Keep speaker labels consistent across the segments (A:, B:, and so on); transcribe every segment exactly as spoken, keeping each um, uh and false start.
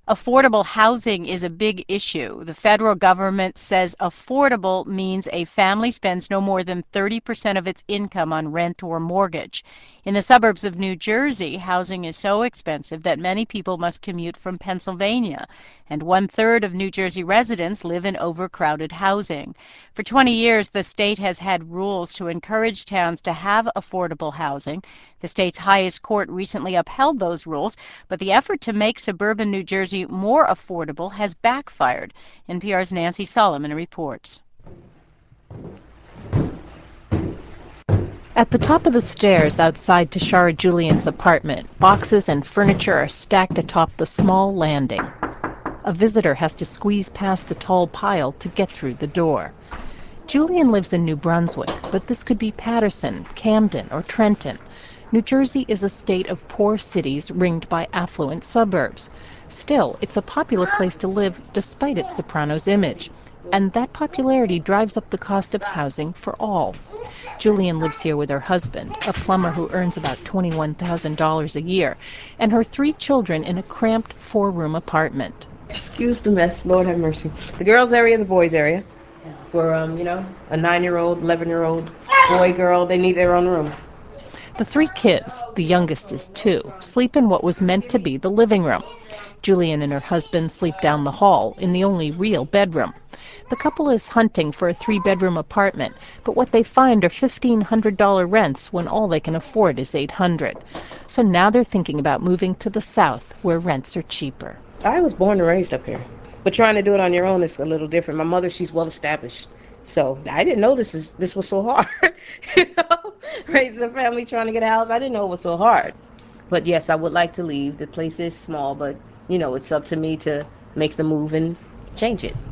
A: Affordable housing is a big issue. The federal government says affordable means a family spends no more than thirty percent of its income on rent or mortgage. In the suburbs of New Jersey, housing is so expensive that many people must commute from Pennsylvania, and one-third of New Jersey residents live in overcrowded housing. For twenty years, the state has had rules to encourage towns to have affordable housing. The state's highest court recently upheld those rules, but the effort to make suburban New Jersey more affordable has backfired. N P R's Nancy Solomon reports.
B: At the top of the stairs outside Tashara Julian's apartment, boxes and furniture are stacked atop the small landing. A visitor has to squeeze past the tall pile to get through the door. Julian lives in New Brunswick, but this could be Paterson, Camden, or Trenton. New Jersey is a state of poor cities ringed by affluent suburbs. Still, it's a popular place to live despite its Sopranos image. And that popularity drives up the cost of housing for all. Julian lives here with her husband, a plumber who earns about twenty-one thousand dollars a year, and her three children in a cramped four-room apartment.
C: Excuse the mess, Lord have mercy. The girls' area, the boys' area. For, um, you know, a nine-year-old, eleven-year-old boy, girl, they need their own room.
B: The three kids, the youngest is two, sleep in what was meant to be the living room. Julian and her husband sleep down the hall in the only real bedroom. The couple is hunting for a three-bedroom apartment, but what they find are fifteen hundred dollars rents when all they can afford is eight hundred dollars. So now they're thinking about moving to the south, where rents are cheaper.
C: I was born and raised up here, but trying to do it on your own is a little different. My mother, she's well-established. So I didn't know this is this was so hard. You know, raising a family, trying to get a house, I didn't know it was so hard. But yes, I would like to leave. The place is small, but you know, it's up to me to make the move and change it.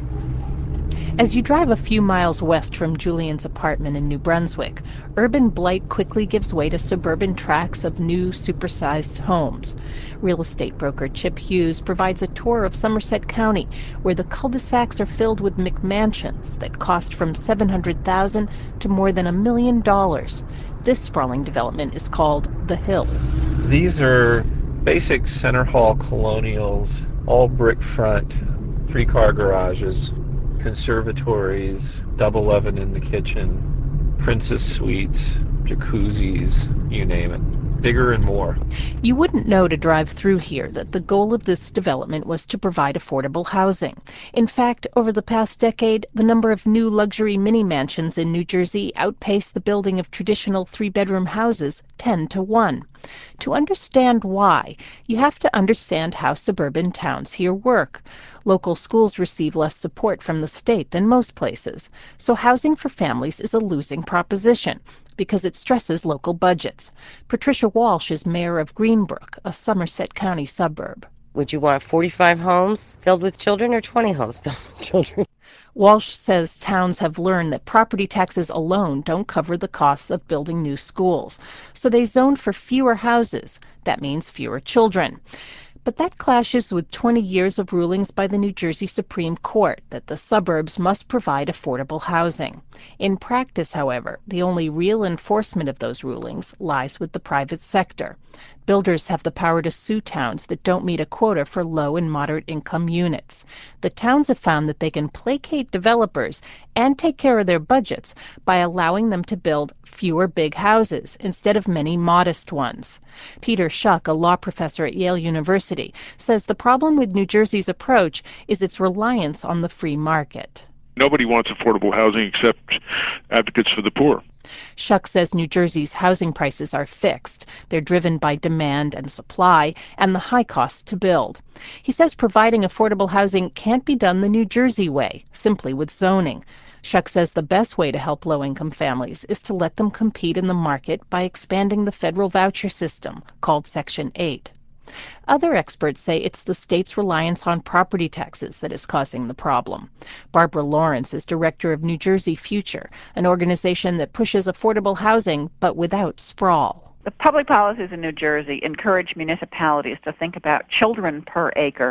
B: As you drive a few miles west from Julian's apartment in New Brunswick, urban blight quickly gives way to suburban tracts of new, supersized homes. Real estate broker Chip Hughes provides a tour of Somerset County, where the cul-de-sacs are filled with McMansions that cost from seven hundred thousand dollars to more than a million dollars. This sprawling development is called The Hills.
D: These are basic center hall colonials, all brick front, three-car garages, conservatories, double oven in the kitchen, princess suites, jacuzzis, you name it. Bigger and more.
B: You wouldn't know to drive through here that the goal of this development was to provide affordable housing. In fact, over the past decade, the number of new luxury mini mansions in New Jersey outpaced the building of traditional three-bedroom houses ten to one. To understand why, you have to understand how suburban towns here work. Local schools receive less support from the state than most places, so housing for families is a losing proposition because it stresses local budgets. Patricia Walsh is mayor of Greenbrook, a Somerset County suburb.
E: Would you want forty-five homes filled with children or twenty homes filled with children?
B: Walsh says towns have learned that property taxes alone don't cover the costs of building new schools, so they zone for fewer houses. That means fewer children. But that clashes with twenty years of rulings by the New Jersey Supreme Court that the suburbs must provide affordable housing. In practice, however, the only real enforcement of those rulings lies with the private sector. Builders have the power to sue towns that don't meet a quota for low and moderate income units. The towns have found that they can placate developers and take care of their budgets by allowing them to build fewer big houses instead of many modest ones. Peter Schuck, a law professor at Yale University, says the problem with New Jersey's approach is its reliance on the free market.
F: Nobody wants affordable housing except advocates for the poor.
B: Schuck says New Jersey's housing prices are fixed. They're driven by demand and supply and the high cost to build. He says providing affordable housing can't be done the New Jersey way, simply with zoning. Schuck says the best way to help low-income families is to let them compete in the market by expanding the federal voucher system, called Section eight. Other experts say it's the state's reliance on property taxes that is causing the problem. Barbara Lawrence is director of New Jersey Future, an organization that pushes affordable housing but without sprawl.
G: The public policies in New Jersey encourage municipalities to think about children per acre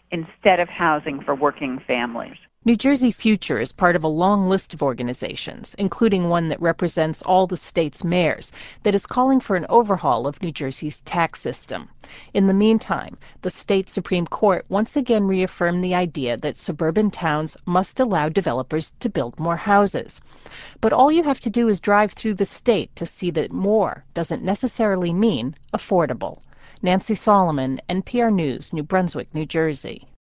G: instead of housing for working families.
B: New Jersey Future is part of a long list of organizations, including one that represents all the state's mayors, that is calling for an overhaul of New Jersey's tax system. In the meantime, the state Supreme Court once again reaffirmed the idea that suburban towns must allow developers to build more houses. But all you have to do is drive through the state to see that more doesn't necessarily mean affordable. Nancy Solomon, N P R News, New Brunswick, New Jersey.